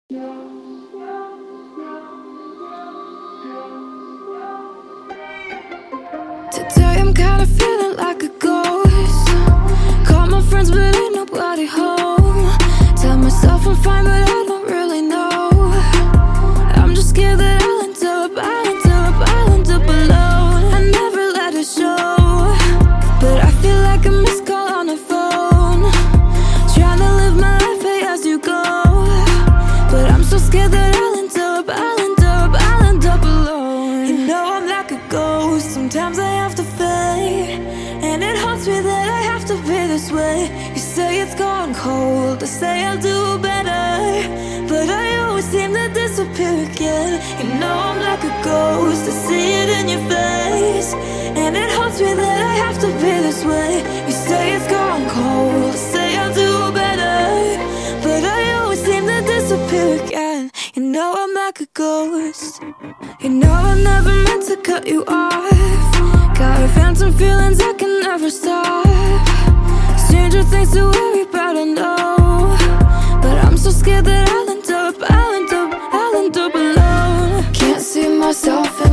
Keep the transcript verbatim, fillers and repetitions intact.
Today I'm kinda feeling like a ghost. Call my friends but ain't nobody home. Tell myself I'm fine but I don't really know. I'm just scared that I'll end up, I'll end up, I'll end up alone. I never let it show, but I feel like a missed call on the phone. Trying to live my life pay as you go, but I'm so scared that I'll end up, I'll end up, I'll end up alone. You know I'm like a ghost, sometimes I have to fade, and it haunts me that I have to be this way. You say it's gone cold, I say I'll do better, but I always seem to disappear again. You know I'm like a ghost, I see it in your face, and it haunts me that I have to be this way. You say it's gone cold, I say I'll do better, but I always seem to disappear again. You know I'm like a ghost. You know I never meant to cut you off. Got phantom feelings I can never stop. Stranger things to worry about, I know, but I'm so scared that I'll end up, I'll end up, I'll end up alone. Can't see myself in